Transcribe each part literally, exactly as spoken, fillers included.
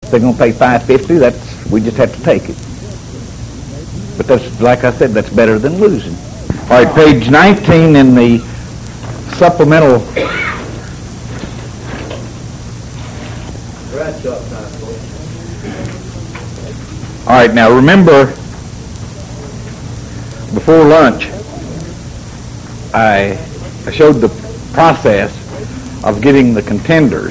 If they're going to pay five fifty, that's we just have to take it. But that's, like I said, that's better than losing. All right, page nineteen in the supplemental. All right, now remember, before lunch, I, I showed the process of getting the contenders.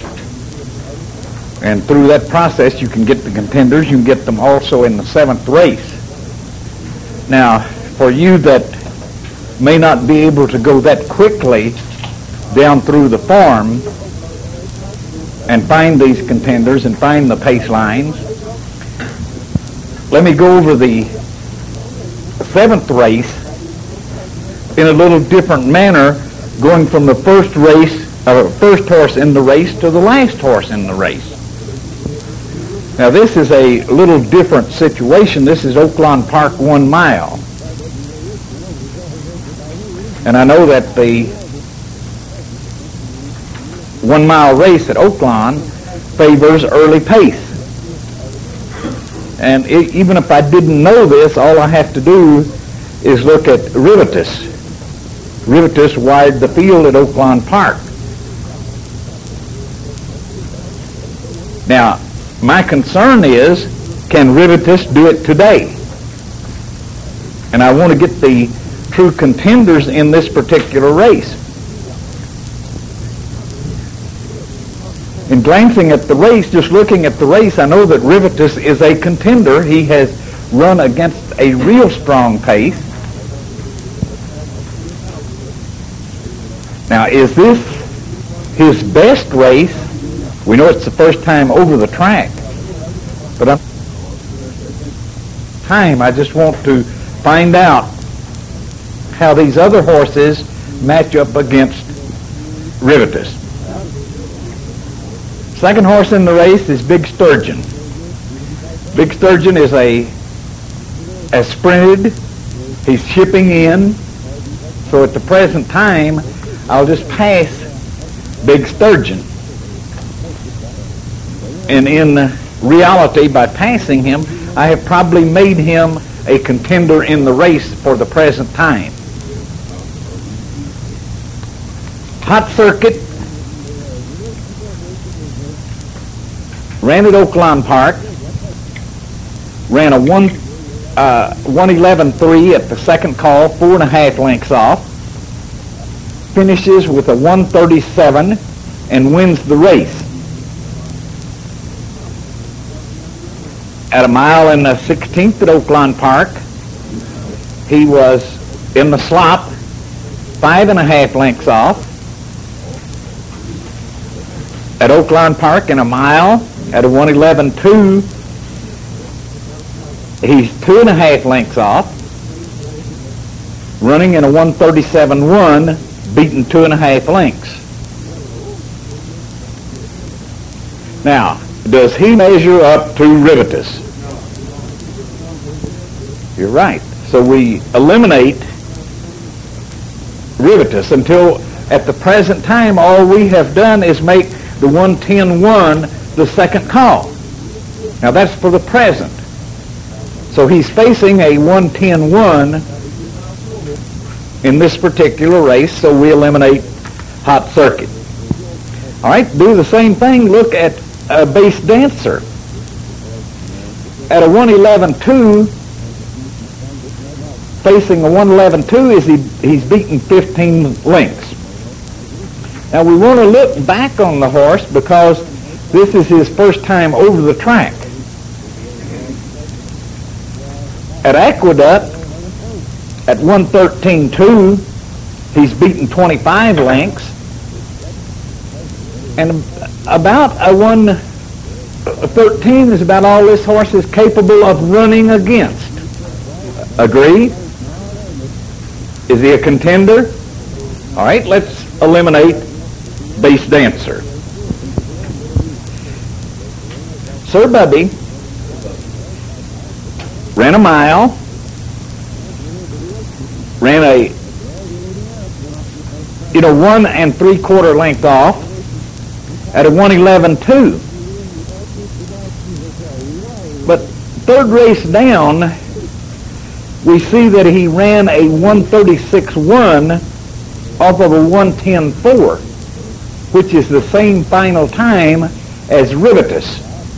And through that process, you can get the contenders. You can get them also in the seventh race. Now, for you that may not be able to go that quickly down through the farm and find these contenders and find the pace lines, let me go over the seventh race in a little different manner, going from the first race, uh, first horse in the race to the last horse in the race. Now this is a little different situation. This is Oaklawn Park one mile. And I know that the one mile race at Oaklawn favors early pace. And it, even if I didn't know this, all I have to do is look at Rivetus. Rivetus wired the field at Oaklawn Park. Now, my concern is, can Rivetus do it today? And I want to get the true contenders in this particular race. In glancing at the race, just looking at the race, I know that Rivetus is a contender. He has run against a real strong pace. Now, is this his best race? We know it's the first time over the track, but I'm time. I just want to find out how these other horses match up against Rivetus. Second horse in the race is Big Sturgeon. Big Sturgeon is a has sprinted. He's shipping in. So at the present time, I'll just pass Big Sturgeon. And in reality, by passing him, I have probably made him a contender in the race for the present time. Hot Circuit ran at Oaklawn Park, ran a one uh, one eleven three at the second call, four and a half lengths off, finishes with a one thirty-seven and wins the race. At a mile and the sixteenth at Oaklawn Park, he was in the slop, five and a half lengths off. At Oaklawn Park in a mile at a one eleven two, he's two and a half lengths off, running in a one thirty-seven one, beating two and a half lengths. Now, does he measure up to Rivetus? You're right. So we eliminate Rivetus until at the present time all we have done is make the one ten one the second call. Now that's for the present. So he's facing a one ten one in this particular race, so we eliminate Hot Circuit. All right, do the same thing. Look at a Base Dancer. At a one eleven two, facing a one eleven two, is he, he's beaten fifteen lengths. Now we want to look back on the horse because this is his first time over the track. At Aqueduct, at one thirteen two, he's beaten twenty-five lengths. And about a one thirteen is about all this horse is capable of running against. Agreed? Is he a contender? All right, let's eliminate Base Dancer. Sir Bubby ran a mile, ran a, you know, one and three quarter length off at a one eleven two. But third race down, we see that he ran a one thirty-six one off of a one ten four, which is the same final time as Rivetus.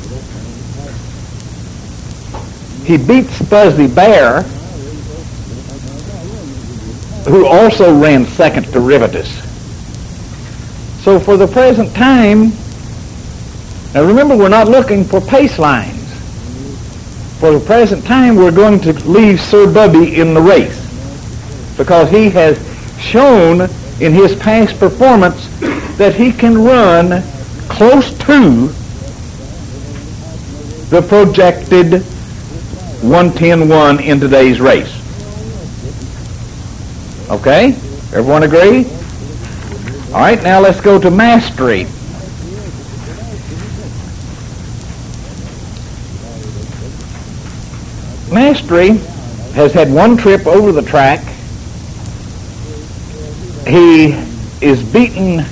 He beats Fuzzy Bear, who also ran second to Rivetus. So for the present time, now remember, we're not looking for pace lines. For the present time, we're going to leave Sir Bubby in the race because he has shown in his past performance that he can run close to the projected one ten one in today's race. Okay? Everyone agree? All right, now let's go to Mastery. Mastery has had one trip over the track. He is beaten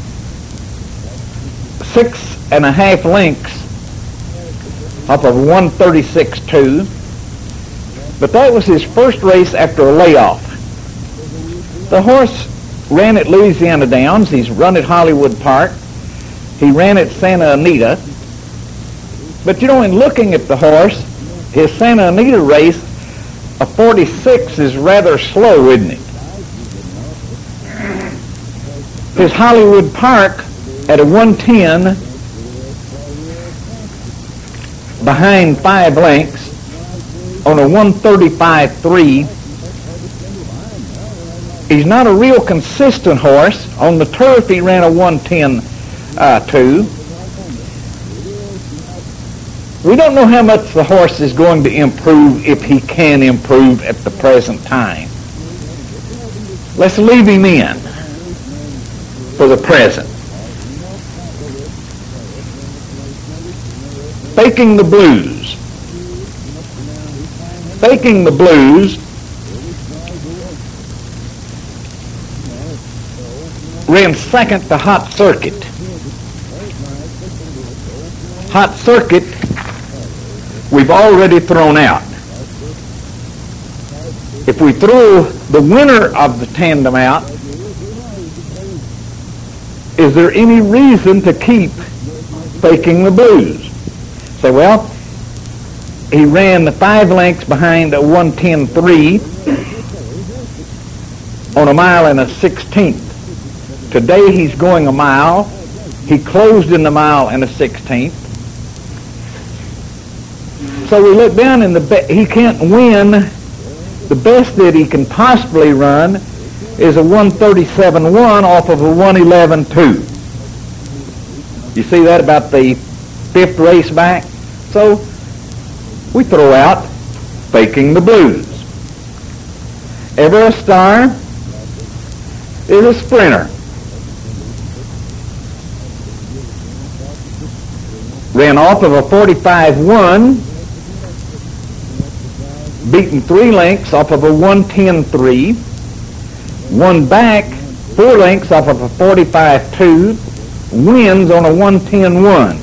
six and a half lengths off of one thirty-six two, but that was his first race after a layoff. The horse ran at Louisiana Downs. He's run at Hollywood Park. He ran at Santa Anita. But you know, in looking at the horse, his Santa Anita race, a forty-six is rather slow, isn't it? His Hollywood Park at a one ten, behind five lengths, on a one thirty-five three. He's not a real consistent horse. On the turf, he ran a one ten two. We don't know how much the horse is going to improve, if he can improve at the present time. Let's leave him in for the present. Faking the Blues. Faking the Blues ran second to Hot Circuit. Hot Circuit we've already thrown out. If we throw the winner of the tandem out, is there any reason to keep Faking the Blues? Say, well, he ran the five lengths behind a one ten three on a mile and a sixteenth. Today he's going a mile. He closed in the mile and a sixteenth. So we look down and the be- he can't win. The best that he can possibly run is a one thirty-seven one off of a one eleven two. You see that about the fifth race back? So we throw out Faking the Blues. Ever a Star is a sprinter. Ran off of a forty-five one, beaten three lengths off of a one ten three, won back four lengths off of a forty-five two, wins on a one ten one.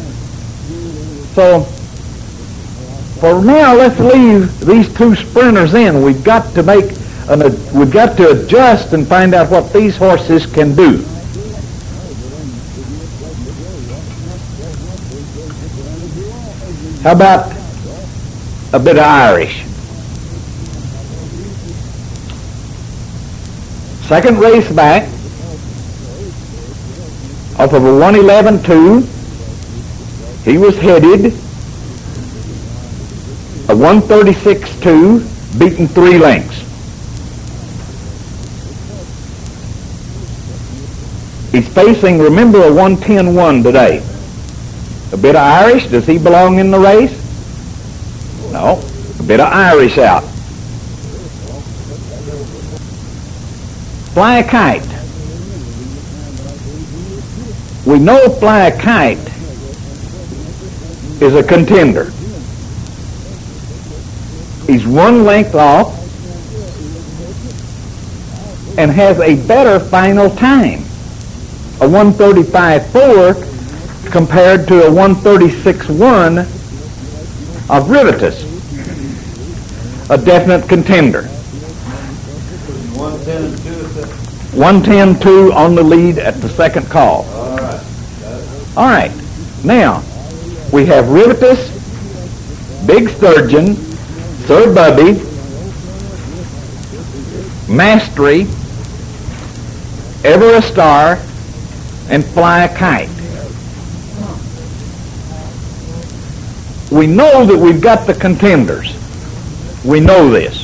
So for now, let's leave these two sprinters in. We've got to make an, we've got to adjust and find out what these horses can do. How about a bit of Irish? Second race back, off of a one eleven two, he was headed a one thirty-six two, beaten three lengths. He's facing, remember, a one ten one today. A bit of Irish, does he belong in the race? No, a bit of Irish out. Fly a Kite. We know Fly a Kite is a contender. He's one length off and has a better final time. A one thirty-five four compared to a one thirty-six one of Rivetus, a definite contender. one ten two on the lead at the second call. All right. All right. Now, we have Rivetus, Big Sturgeon, Sir Bubby, Mastery, Ever a Star, and Fly a Kite. We know that we've got the contenders. We know this.